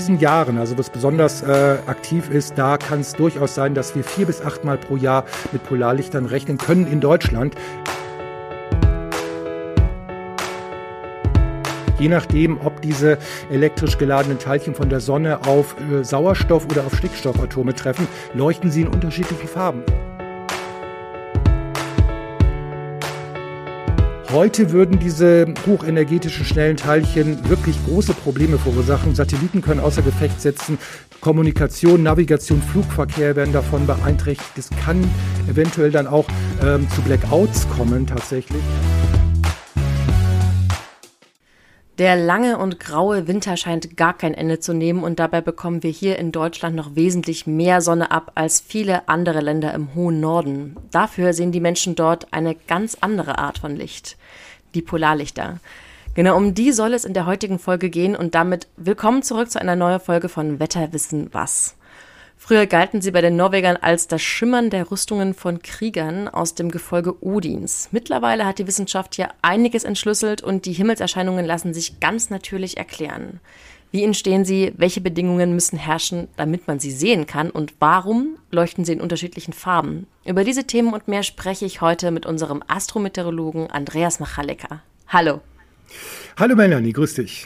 diesen Jahren, also was besonders aktiv ist, da kann es durchaus sein, dass wir 4 bis 8 Mal pro Jahr mit Polarlichtern rechnen können in Deutschland. Je nachdem, ob diese elektrisch geladenen Teilchen von der Sonne auf Sauerstoff- oder auf Stickstoffatome treffen, leuchten sie in unterschiedlichen Farben. Heute würden diese hochenergetischen, schnellen Teilchen wirklich große Probleme verursachen. Satelliten können außer Gefecht setzen. Kommunikation, Navigation, Flugverkehr werden davon beeinträchtigt. Es kann eventuell dann auch zu Blackouts kommen tatsächlich. Der lange und graue Winter scheint gar kein Ende zu nehmen und dabei bekommen wir hier in Deutschland noch wesentlich mehr Sonne ab als viele andere Länder im hohen Norden. Dafür sehen die Menschen dort eine ganz andere Art von Licht, die Polarlichter. Genau um die soll es in der heutigen Folge gehen und damit willkommen zurück zu einer neuen Folge von Wetter wissen was. Früher galten sie bei den Norwegern als das Schimmern der Rüstungen von Kriegern aus dem Gefolge Odins. Mittlerweile hat die Wissenschaft hier einiges entschlüsselt und die Himmelserscheinungen lassen sich ganz natürlich erklären. Wie entstehen sie? Welche Bedingungen müssen herrschen, damit man sie sehen kann? Und warum leuchten sie in unterschiedlichen Farben? Über diese Themen und mehr spreche ich heute mit unserem Astrometeorologen Andreas Machaleka. Hallo. Hallo Melanie, grüß dich.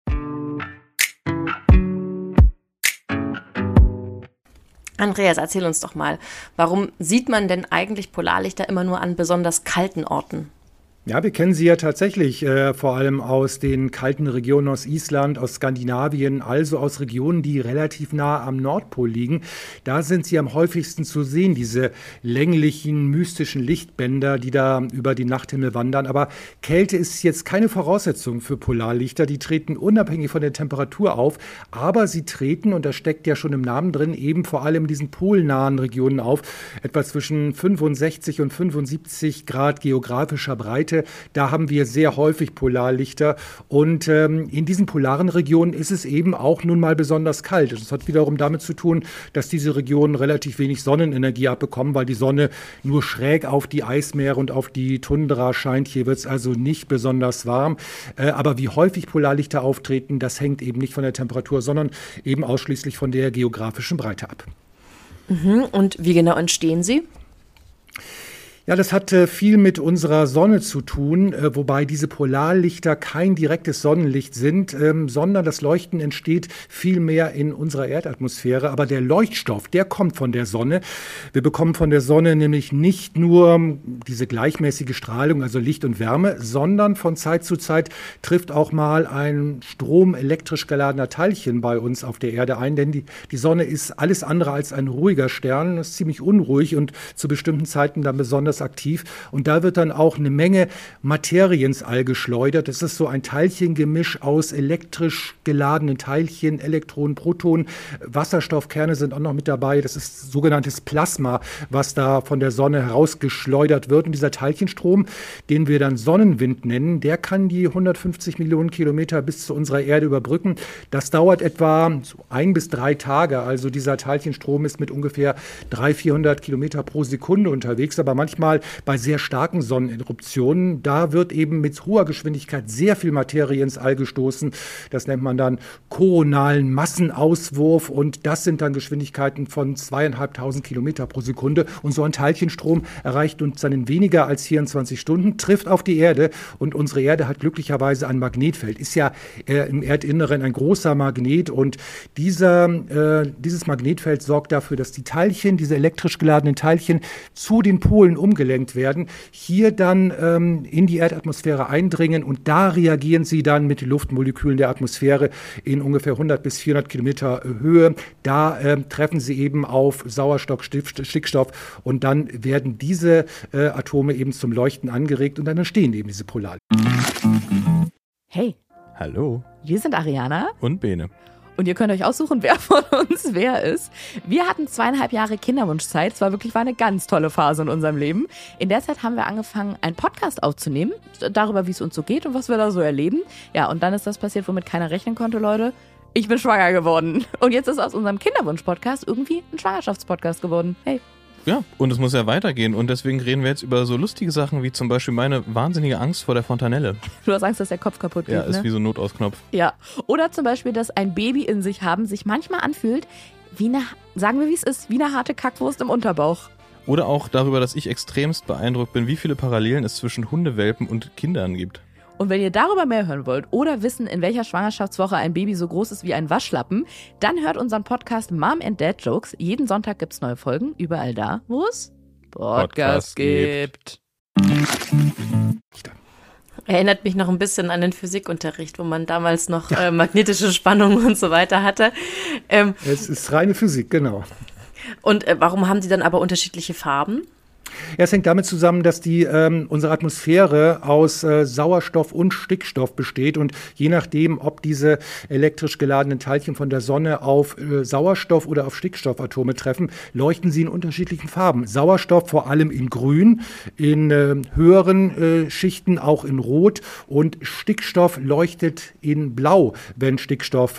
Andreas, erzähl uns doch mal, warum sieht man denn eigentlich Polarlichter immer nur an besonders kalten Orten? Ja, wir kennen sie ja tatsächlich vor allem aus den kalten Regionen aus Island, aus Skandinavien, also aus Regionen, die relativ nah am Nordpol liegen. Da sind sie am häufigsten zu sehen, diese länglichen, mystischen Lichtbänder, die da über den Nachthimmel wandern. Aber Kälte ist jetzt keine Voraussetzung für Polarlichter. Die treten unabhängig von der Temperatur auf, aber sie treten, und das steckt ja schon im Namen drin, eben vor allem in diesen polnahen Regionen auf, etwa zwischen 65 und 75 Grad geografischer Breite. Da haben wir sehr häufig Polarlichter und in diesen polaren Regionen ist es eben auch nun mal besonders kalt. Das hat wiederum damit zu tun, dass diese Regionen relativ wenig Sonnenenergie abbekommen, weil die Sonne nur schräg auf die Eismeere und auf die Tundra scheint. Hier wird es also nicht besonders warm. Aber wie häufig Polarlichter auftreten, das hängt eben nicht von der Temperatur, sondern eben ausschließlich von der geografischen Breite ab. Und wie genau entstehen sie? Ja, das hat viel mit unserer Sonne zu tun, wobei diese Polarlichter kein direktes Sonnenlicht sind, sondern das Leuchten entsteht vielmehr in unserer Erdatmosphäre. Aber der Leuchtstoff, der kommt von der Sonne. Wir bekommen von der Sonne nämlich nicht nur diese gleichmäßige Strahlung, also Licht und Wärme, sondern von Zeit zu Zeit trifft auch mal ein Strom elektrisch geladener Teilchen bei uns auf der Erde ein. Denn die Sonne ist alles andere als ein ruhiger Stern, ist ziemlich unruhig und zu bestimmten Zeiten dann besonders aktiv. Und da wird dann auch eine Menge Materie ins All geschleudert. Das ist so ein Teilchengemisch aus elektrisch geladenen Teilchen, Elektronen, Protonen. Wasserstoffkerne sind auch noch mit dabei. Das ist sogenanntes Plasma, was da von der Sonne herausgeschleudert wird. Und dieser Teilchenstrom, den wir dann Sonnenwind nennen, der kann die 150 Millionen Kilometer bis zu unserer Erde überbrücken. Das dauert etwa so 1 bis 3 Tage. Also dieser Teilchenstrom ist mit ungefähr 300-400 Kilometer pro Sekunde unterwegs. Aber manchmal bei sehr starken Sonneneruptionen, da wird eben mit hoher Geschwindigkeit sehr viel Materie ins All gestoßen. Das nennt man dann koronalen Massenauswurf und das sind dann Geschwindigkeiten von 2.500 Kilometer pro Sekunde. Und so ein Teilchenstrom erreicht uns dann in weniger als 24 Stunden, trifft auf die Erde und unsere Erde hat glücklicherweise ein Magnetfeld. Ist ja im Erdinneren ein großer Magnet und dieses Magnetfeld sorgt dafür, dass die Teilchen, diese elektrisch geladenen Teilchen zu den Polen umgelenkt werden, hier dann in die Erdatmosphäre eindringen und da reagieren sie dann mit den Luftmolekülen der Atmosphäre in ungefähr 100 bis 400 Kilometer Höhe. Da treffen sie eben auf Sauerstoff, Stickstoff und dann werden diese Atome eben zum Leuchten angeregt und dann entstehen eben diese Polarlichter. Hey. Hallo. Wir sind Ariana. Und Bene. Und ihr könnt euch aussuchen, wer von uns wer ist. Wir hatten 2,5 Jahre Kinderwunschzeit. Es war eine ganz tolle Phase in unserem Leben. In der Zeit haben wir angefangen, einen Podcast aufzunehmen, darüber, wie es uns so geht und was wir da so erleben. Ja, und dann ist das passiert, womit keiner rechnen konnte, Leute. Ich bin schwanger geworden. Und jetzt ist aus unserem Kinderwunsch-Podcast irgendwie ein Schwangerschaftspodcast geworden. Hey. Ja, und es muss ja weitergehen. Und deswegen reden wir jetzt über so lustige Sachen wie zum Beispiel meine wahnsinnige Angst vor der Fontanelle. Du hast Angst, dass der Kopf kaputt geht, Ja, ist ne? wie so ein Notausknopf. Ja. Oder zum Beispiel, dass ein Baby in sich haben sich manchmal anfühlt wie eine, sagen wir wie es ist, wie eine harte Kackwurst im Unterbauch. Oder auch darüber, dass ich extremst beeindruckt bin, wie viele Parallelen es zwischen Hundewelpen und Kindern gibt. Und wenn ihr darüber mehr hören wollt oder wissen, in welcher Schwangerschaftswoche ein Baby so groß ist wie ein Waschlappen, dann hört unseren Podcast Mom and Dad Jokes. Jeden Sonntag gibt's neue Folgen, überall da, wo es Podcasts gibt. Erinnert mich noch ein bisschen an den Physikunterricht, wo man damals noch magnetische Spannungen und so weiter hatte. Es ist reine Physik, genau. Und warum haben die dann aber unterschiedliche Farben? Ja, es hängt damit zusammen, dass unsere Atmosphäre aus Sauerstoff und Stickstoff besteht und je nachdem, ob diese elektrisch geladenen Teilchen von der Sonne auf Sauerstoff oder auf Stickstoffatome treffen, leuchten sie in unterschiedlichen Farben. Sauerstoff vor allem in Grün, in höheren Schichten auch in Rot und Stickstoff leuchtet in Blau, wenn Stickstoff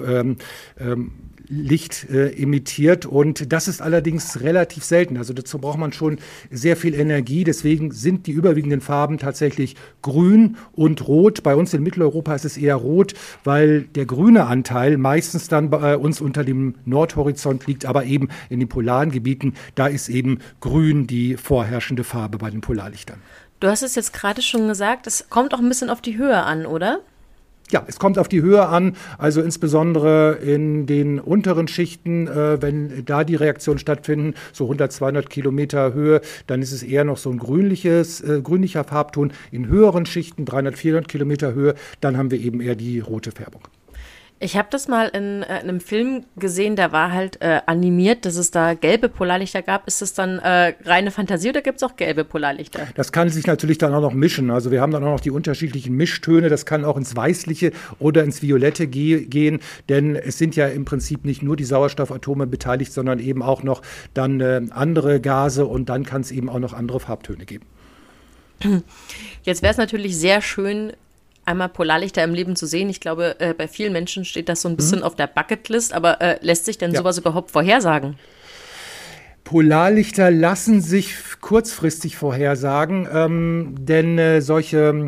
Licht emittiert und das ist allerdings relativ selten. Also dazu braucht man schon sehr viel Energie. Deswegen sind die überwiegenden Farben tatsächlich grün und rot. Bei uns in Mitteleuropa ist es eher rot, weil der grüne Anteil meistens dann bei uns unter dem Nordhorizont liegt, aber eben in den polaren Gebieten, da ist eben grün die vorherrschende Farbe bei den Polarlichtern. Du hast es jetzt gerade schon gesagt, es kommt auch ein bisschen auf die Höhe an, oder? Ja, es kommt auf die Höhe an, also insbesondere in den unteren Schichten, wenn da die Reaktionen stattfinden, so 100, 200 Kilometer Höhe, dann ist es eher noch so ein grünlicher Farbton. In höheren Schichten, 300, 400 Kilometer Höhe, dann haben wir eben eher die rote Färbung. Ich habe das mal in einem Film gesehen, der war halt animiert, dass es da gelbe Polarlichter gab. Ist das dann reine Fantasie oder gibt es auch gelbe Polarlichter? Das kann sich natürlich dann auch noch mischen. Also wir haben dann auch noch die unterschiedlichen Mischtöne. Das kann auch ins Weißliche oder ins Violette gehen, denn es sind ja im Prinzip nicht nur die Sauerstoffatome beteiligt, sondern eben auch noch dann andere Gase und dann kann es eben auch noch andere Farbtöne geben. Jetzt wäre es natürlich sehr schön, einmal Polarlichter im Leben zu sehen. Ich glaube, bei vielen Menschen steht das so ein bisschen auf der Bucketlist, aber lässt sich denn sowas überhaupt vorhersagen? Polarlichter lassen sich kurzfristig vorhersagen, denn solche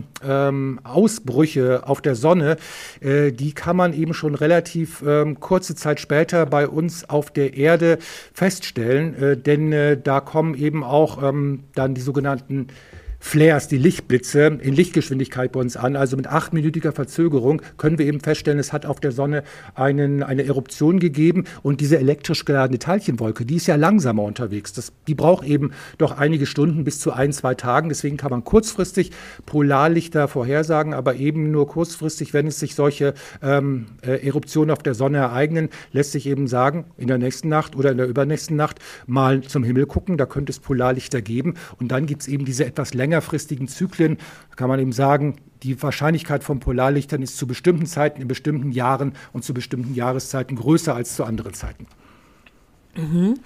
Ausbrüche auf der Sonne, die kann man eben schon relativ kurze Zeit später bei uns auf der Erde feststellen, denn da kommen eben auch dann die sogenannten Flares, die Lichtblitze in Lichtgeschwindigkeit bei uns an. Also mit 8-minütiger Verzögerung können wir eben feststellen, es hat auf der Sonne eine Eruption gegeben und diese elektrisch geladene Teilchenwolke, die ist ja langsamer unterwegs. Die braucht eben doch einige Stunden bis zu 1-2 Tagen. Deswegen kann man kurzfristig Polarlichter vorhersagen, aber eben nur kurzfristig, wenn es sich solche Eruptionen auf der Sonne ereignen, lässt sich eben sagen, in der nächsten Nacht oder in der übernächsten Nacht mal zum Himmel gucken, da könnte es Polarlichter geben und dann gibt es eben diese etwas längerfristigen Zyklen, kann man eben sagen, die Wahrscheinlichkeit von Polarlichtern ist zu bestimmten Zeiten, in bestimmten Jahren und zu bestimmten Jahreszeiten größer als zu anderen Zeiten. Mhm.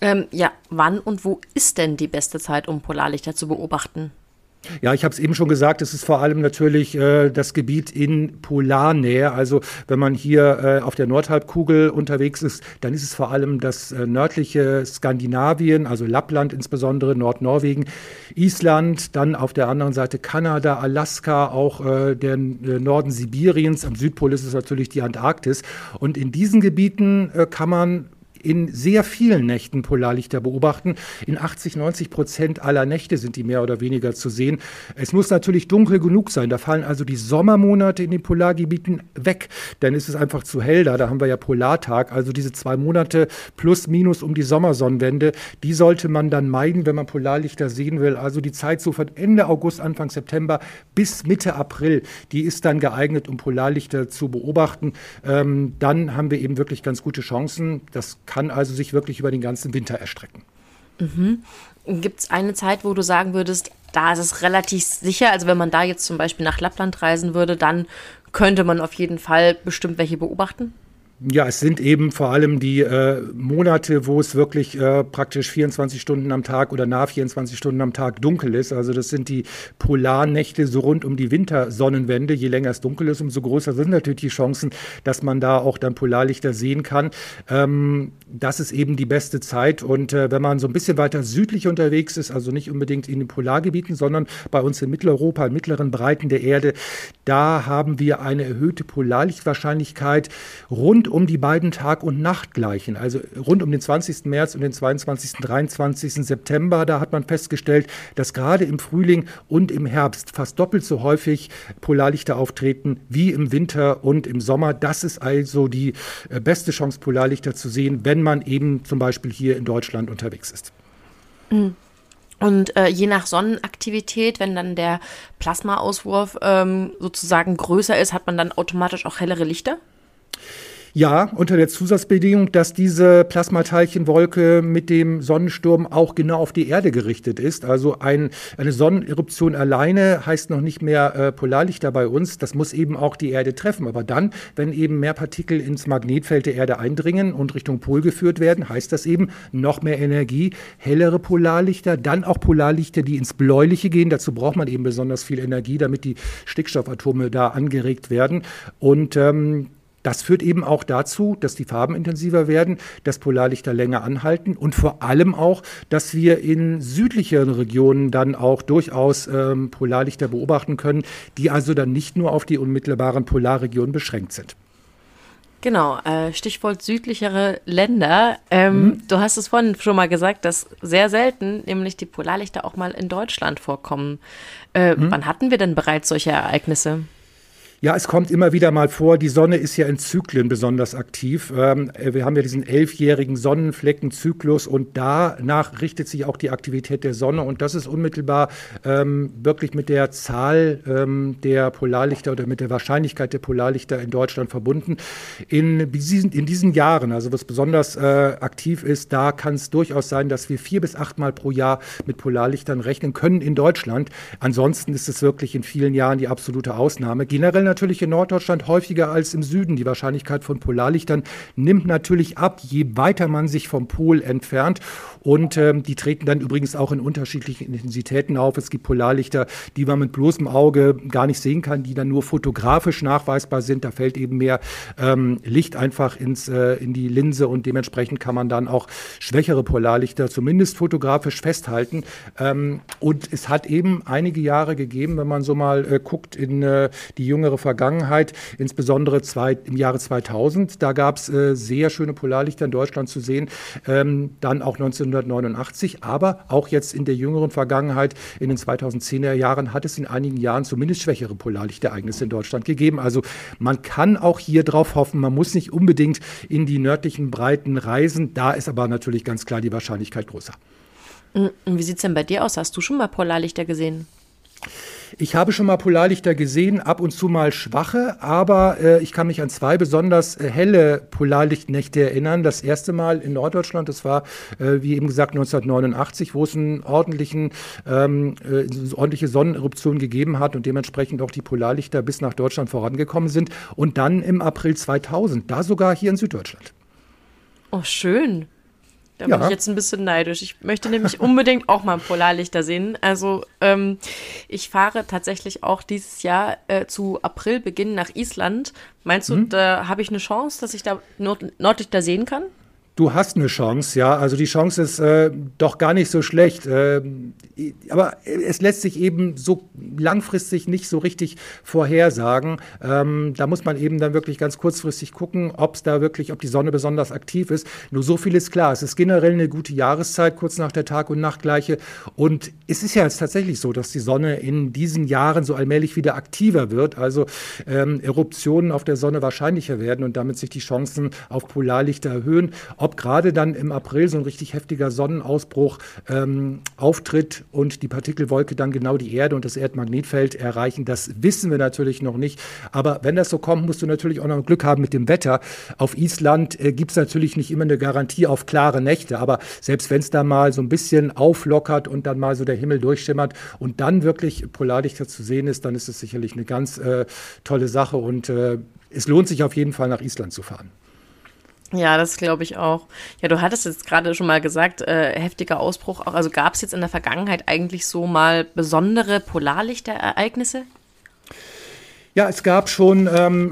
Wann und wo ist denn die beste Zeit, um Polarlichter zu beobachten? Ja, ich habe es eben schon gesagt, es ist vor allem natürlich das Gebiet in Polarnähe. Also wenn man hier auf der Nordhalbkugel unterwegs ist, dann ist es vor allem das nördliche Skandinavien, also Lappland insbesondere, Nordnorwegen, Island, dann auf der anderen Seite Kanada, Alaska, auch der Norden Sibiriens. Am Südpol ist es natürlich die Antarktis. Und in diesen Gebieten kann man in sehr vielen Nächten Polarlichter beobachten. In 80-90% aller Nächte sind die mehr oder weniger zu sehen. Es muss natürlich dunkel genug sein. Da fallen also die Sommermonate in den Polargebieten weg. Dann ist es einfach zu hell da. Da haben wir ja Polartag. Also diese 2 Monate plus minus um die Sommersonnenwende, die sollte man dann meiden, wenn man Polarlichter sehen will. Also die Zeit so von Ende August, Anfang September bis Mitte April, die ist dann geeignet, um Polarlichter zu beobachten. Dann haben wir eben wirklich ganz gute Chancen. Das kann also sich wirklich über den ganzen Winter erstrecken. Mhm. Gibt es eine Zeit, wo du sagen würdest, da ist es relativ sicher, also wenn man da jetzt zum Beispiel nach Lappland reisen würde, dann könnte man auf jeden Fall bestimmt welche beobachten? Ja, es sind eben vor allem die Monate, wo es wirklich praktisch 24 Stunden am Tag oder nah 24 Stunden am Tag dunkel ist. Also das sind die Polarnächte so rund um die Wintersonnenwende. Je länger es dunkel ist, umso größer sind natürlich die Chancen, dass man da auch dann Polarlichter sehen kann. Das ist eben die beste Zeit. Und wenn man so ein bisschen weiter südlich unterwegs ist, also nicht unbedingt in den Polargebieten, sondern bei uns in Mitteleuropa, in mittleren Breiten der Erde, da haben wir eine erhöhte Polarlichtwahrscheinlichkeit rund um die beiden Tag- und Nachtgleichen, also rund um den 20. März und den 22., 23. September. Da hat man festgestellt, dass gerade im Frühling und im Herbst fast doppelt so häufig Polarlichter auftreten wie im Winter und im Sommer. Das ist also die beste Chance, Polarlichter zu sehen, wenn man eben zum Beispiel hier in Deutschland unterwegs ist. Und je nach Sonnenaktivität, wenn dann der Plasmaauswurf sozusagen größer ist, hat man dann automatisch auch hellere Lichter? Ja, unter der Zusatzbedingung, dass diese Plasmateilchenwolke mit dem Sonnensturm auch genau auf die Erde gerichtet ist. Also eine Sonneneruption alleine heißt noch nicht mehr Polarlichter bei uns. Das muss eben auch die Erde treffen. Aber dann, wenn eben mehr Partikel ins Magnetfeld der Erde eindringen und Richtung Pol geführt werden, heißt das eben noch mehr Energie, hellere Polarlichter, dann auch Polarlichter, die ins Bläuliche gehen. Dazu braucht man eben besonders viel Energie, damit die Stickstoffatome da angeregt werden. Und das führt eben auch dazu, dass die Farben intensiver werden, dass Polarlichter länger anhalten und vor allem auch, dass wir in südlicheren Regionen dann auch durchaus Polarlichter beobachten können, die also dann nicht nur auf die unmittelbaren Polarregionen beschränkt sind. Genau, Stichwort südlichere Länder. Du hast es vorhin schon mal gesagt, dass sehr selten nämlich die Polarlichter auch mal in Deutschland vorkommen. Wann hatten wir denn bereits solche Ereignisse? Ja, es kommt immer wieder mal vor, die Sonne ist ja in Zyklen besonders aktiv. Wir haben ja diesen 11-jährigen Sonnenfleckenzyklus und danach richtet sich auch die Aktivität der Sonne. Und das ist unmittelbar wirklich mit der Zahl der Polarlichter oder mit der Wahrscheinlichkeit der Polarlichter in Deutschland verbunden. In diesen Jahren, also was besonders aktiv ist, da kann es durchaus sein, dass wir 4 bis 8 Mal pro Jahr mit Polarlichtern rechnen können in Deutschland. Ansonsten ist es wirklich in vielen Jahren die absolute Ausnahme. Generell natürlich in Norddeutschland häufiger als im Süden. Die Wahrscheinlichkeit von Polarlichtern nimmt natürlich ab, je weiter man sich vom Pol entfernt. Und die treten dann übrigens auch in unterschiedlichen Intensitäten auf. Es gibt Polarlichter, die man mit bloßem Auge gar nicht sehen kann, die dann nur fotografisch nachweisbar sind. Da fällt eben mehr Licht einfach in die Linse und dementsprechend kann man dann auch schwächere Polarlichter zumindest fotografisch festhalten. Und es hat eben einige Jahre gegeben, wenn man so mal guckt in die jüngere Vergangenheit, insbesondere im Jahre 2000. Da gab es sehr schöne Polarlichter in Deutschland zu sehen, dann auch 1989, aber auch jetzt in der jüngeren Vergangenheit, in den 2010er Jahren, hat es in einigen Jahren zumindest schwächere Polarlichtereignisse in Deutschland gegeben. Also man kann auch hier drauf hoffen, man muss nicht unbedingt in die nördlichen Breiten reisen. Da ist aber natürlich ganz klar die Wahrscheinlichkeit größer. Und wie sieht es denn bei dir aus? Hast du schon mal Polarlichter gesehen? Ich habe schon mal Polarlichter gesehen, ab und zu mal schwache, aber ich kann mich an 2 besonders helle Polarlichtnächte erinnern. Das erste Mal in Norddeutschland, das war, wie eben gesagt, 1989, wo es eine ordentliche Sonneneruption gegeben hat und dementsprechend auch die Polarlichter bis nach Deutschland vorangekommen sind. Und dann im April 2000, da sogar hier in Süddeutschland. Oh, schön. Da bin ich jetzt ein bisschen neidisch. Ich möchte nämlich unbedingt auch mal Polarlichter sehen. Also ich fahre tatsächlich auch dieses Jahr zu Aprilbeginn nach Island. Meinst du, da habe ich eine Chance, dass ich da Nordlichter sehen kann? Du hast eine Chance, ja. Also die Chance ist doch gar nicht so schlecht. Aber es lässt sich eben so langfristig nicht so richtig vorhersagen. Da muss man eben dann wirklich ganz kurzfristig gucken, ob die Sonne besonders aktiv ist. Nur so viel ist klar. Es ist generell eine gute Jahreszeit, kurz nach der Tag- und Nachtgleiche. Und es ist ja jetzt tatsächlich so, dass die Sonne in diesen Jahren so allmählich wieder aktiver wird. Also Eruptionen auf der Sonne wahrscheinlicher werden und damit sich die Chancen auf Polarlichter erhöhen. Ob gerade dann im April so ein richtig heftiger Sonnenausbruch auftritt und die Partikelwolke dann genau die Erde und das Erdmagnetfeld erreichen, das wissen wir natürlich noch nicht. Aber wenn das so kommt, musst du natürlich auch noch Glück haben mit dem Wetter. Auf Island gibt es natürlich nicht immer eine Garantie auf klare Nächte, aber selbst wenn es da mal so ein bisschen auflockert und dann mal so der Himmel durchschimmert und dann wirklich Polarlichter zu sehen ist, dann ist es sicherlich eine ganz tolle Sache und es lohnt sich auf jeden Fall nach Island zu fahren. Ja, das glaube ich auch. Ja, du hattest jetzt gerade schon mal gesagt, heftiger Ausbruch auch. Also gab es jetzt in der Vergangenheit eigentlich so mal besondere Polarlichterereignisse? Ja, es gab schon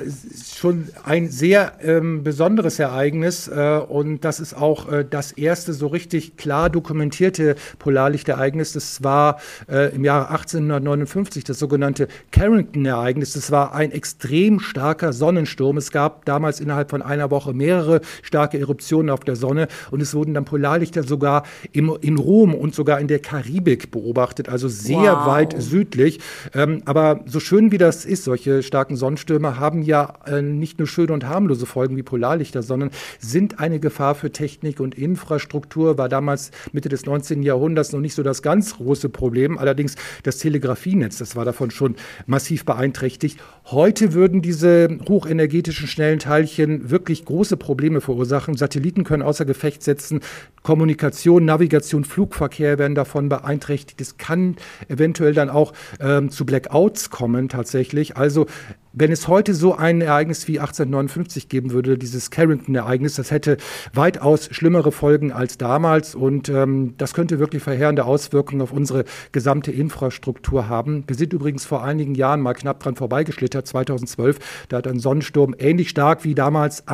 ein sehr besonderes Ereignis und das ist auch das erste so richtig klar dokumentierte Polarlichtereignis. Das war im Jahre 1859 das sogenannte Carrington-Ereignis. Das war ein extrem starker Sonnensturm. Es gab damals innerhalb von einer Woche mehrere starke Eruptionen auf der Sonne und es wurden dann Polarlichter sogar in Rom und sogar in der Karibik beobachtet, also sehr weit südlich. Aber so schön wie das ist, solche starken Sonnenstürme haben ja nicht nur schöne und harmlose Folgen wie Polarlichter, sondern sind eine Gefahr für Technik und Infrastruktur. War damals Mitte des 19. Jahrhunderts noch nicht so das ganz große Problem. Allerdings das Telegrafienetz, das war davon schon massiv beeinträchtigt. Heute würden diese hochenergetischen schnellen Teilchen wirklich große Probleme verursachen. Satelliten können außer Gefecht setzen. Kommunikation, Navigation, Flugverkehr werden davon beeinträchtigt. Es kann eventuell dann auch zu Blackouts kommen tatsächlich. Also wenn es heute so ein Ereignis wie 1859 geben würde, dieses Carrington-Ereignis, das hätte weitaus schlimmere Folgen als damals und das könnte wirklich verheerende Auswirkungen auf unsere gesamte Infrastruktur haben. Wir sind übrigens vor einigen Jahren mal knapp dran vorbeigeschlittert, 2012. Da hat ein Sonnensturm ähnlich stark wie damals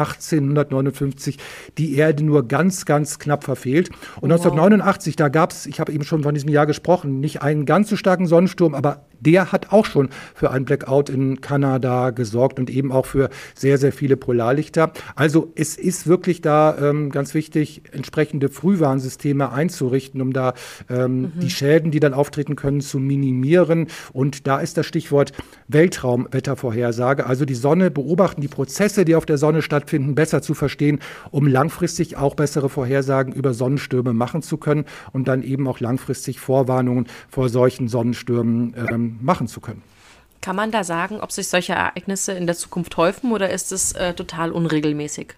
1859 die Erde nur ganz, ganz knapp verfehlt. Und 1989, da gab es, ich habe eben schon von diesem Jahr gesprochen, nicht einen ganz so starken Sonnensturm, aber der hat auch schon für einen Blackout in Kanada gesorgt und eben auch für sehr, sehr viele Polarlichter. Also es ist wirklich da ganz wichtig, entsprechende Frühwarnsysteme einzurichten, um da die Schäden, die dann auftreten können, zu minimieren. Und da ist das Stichwort Weltraumwettervorhersage. Also die Sonne beobachten, die Prozesse, die auf der Sonne stattfinden, besser zu verstehen, um langfristig auch bessere Vorhersagen über Sonnenstürme machen zu können und dann eben auch langfristig Vorwarnungen vor solchen Sonnenstürmen machen zu können. Kann man da sagen, ob sich solche Ereignisse in der Zukunft häufen oder ist es total unregelmäßig?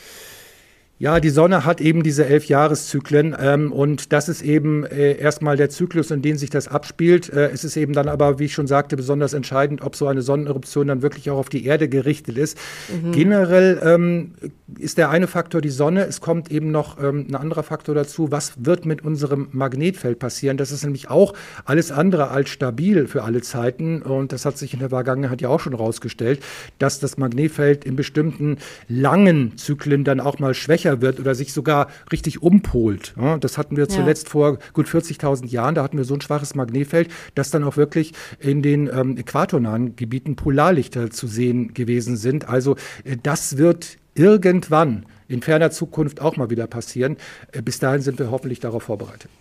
Ja, die Sonne hat eben diese 11 Jahreszyklen und das ist eben erstmal der Zyklus, in dem sich das abspielt. Es ist eben dann aber, wie ich schon sagte, besonders entscheidend, ob so eine Sonneneruption dann wirklich auch auf die Erde gerichtet ist. Generell ist der eine Faktor die Sonne. Es kommt eben noch ein anderer Faktor dazu. Was wird mit unserem Magnetfeld passieren? Das ist nämlich auch alles andere als stabil für alle Zeiten und das hat sich in der Vergangenheit ja auch schon rausgestellt, dass das Magnetfeld in bestimmten langen Zyklen dann auch mal schwächer wird oder sich sogar richtig umpolt. Ja, das hatten wir zuletzt vor gut 40.000 Jahren. Da hatten wir so ein schwaches Magnetfeld, dass dann auch wirklich in den äquatornahen Gebieten Polarlichter zu sehen gewesen sind. Also das wird irgendwann in ferner Zukunft auch mal wieder passieren. Bis dahin sind wir hoffentlich darauf vorbereitet.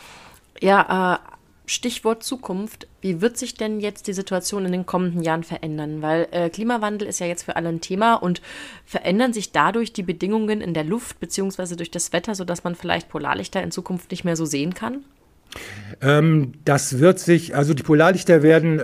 Ja, Stichwort Zukunft. Wie wird sich denn jetzt die Situation in den kommenden Jahren verändern? Weil Klimawandel ist ja jetzt für alle ein Thema und verändern sich dadurch die Bedingungen in der Luft bzw. durch das Wetter, sodass man vielleicht Polarlichter in Zukunft nicht mehr so sehen kann? Das wird sich, also die Polarlichter werden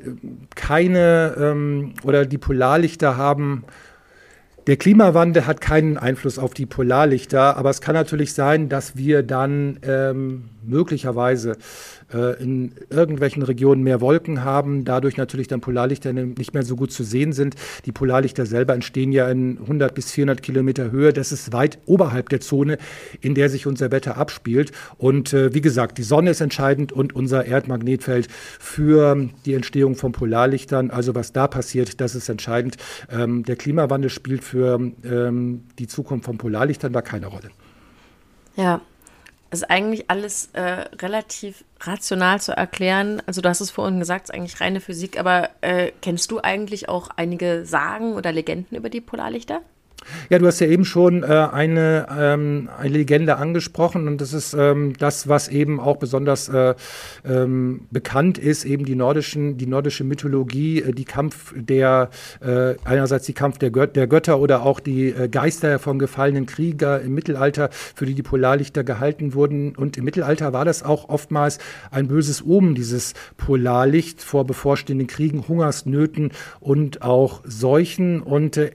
oder die Polarlichter haben. Der Klimawandel hat keinen Einfluss auf die Polarlichter, aber es kann natürlich sein, dass wir dann möglicherweise in irgendwelchen Regionen mehr Wolken haben, dadurch natürlich dann Polarlichter nicht mehr so gut zu sehen sind. Die Polarlichter selber entstehen ja in 100 bis 400 Kilometer Höhe. Das ist weit oberhalb der Zone, in der sich unser Wetter abspielt. Und wie gesagt, die Sonne ist entscheidend und unser Erdmagnetfeld für die Entstehung von Polarlichtern. Also was da passiert, das ist entscheidend. Der Klimawandel spielt für die Zukunft von Polarlichtern da keine Rolle. Ja. Das ist eigentlich alles relativ rational zu erklären. Also du hast es vorhin gesagt, es ist eigentlich reine Physik, aber kennst du eigentlich auch einige Sagen oder Legenden über die Polarlichter? Ja, du hast ja eben schon eine Legende angesprochen und das ist das, was eben auch besonders bekannt ist, eben die nordische Mythologie, einerseits die Kampf der Götter oder auch die Geister von gefallenen Krieger im Mittelalter, für die Polarlichter gehalten wurden. Und im Mittelalter war das auch oftmals ein böses Omen, dieses Polarlicht vor bevorstehenden Kriegen, Hungersnöten und auch Seuchen. Und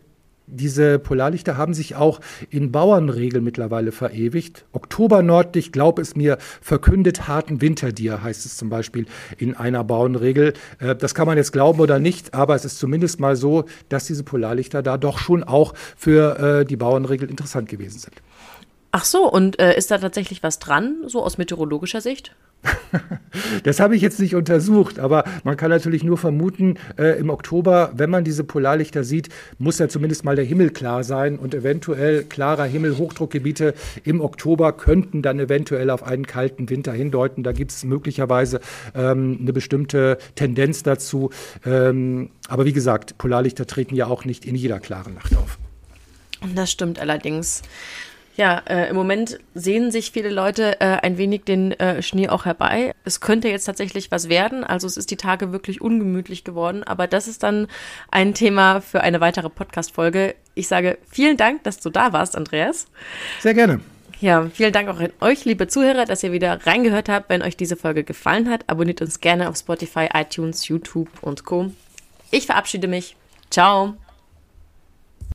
Diese Polarlichter haben sich auch in Bauernregeln mittlerweile verewigt. Oktobernordlicht, glaub es mir, verkündet harten Winter dir, heißt es zum Beispiel in einer Bauernregel. Das kann man jetzt glauben oder nicht, aber es ist zumindest mal so, dass diese Polarlichter da doch schon auch für die Bauernregel interessant gewesen sind. Ach so, und ist da tatsächlich was dran, so aus meteorologischer Sicht? Das habe ich jetzt nicht untersucht, aber man kann natürlich nur vermuten, im Oktober, wenn man diese Polarlichter sieht, muss ja zumindest mal der Himmel klar sein und eventuell klarer Himmel, Hochdruckgebiete im Oktober könnten dann eventuell auf einen kalten Winter hindeuten. Da gibt es möglicherweise eine bestimmte Tendenz dazu. Aber wie gesagt, Polarlichter treten ja auch nicht in jeder klaren Nacht auf. Das stimmt allerdings. Ja, im Moment sehnen sich viele Leute ein wenig den Schnee auch herbei. Es könnte jetzt tatsächlich was werden, also es ist die Tage wirklich ungemütlich geworden, aber das ist dann ein Thema für eine weitere Podcast-Folge. Ich sage vielen Dank, dass du da warst, Andreas. Sehr gerne. Ja, vielen Dank auch an euch, liebe Zuhörer, dass ihr wieder reingehört habt. Wenn euch diese Folge gefallen hat, abonniert uns gerne auf Spotify, iTunes, YouTube und Co. Ich verabschiede mich. Ciao.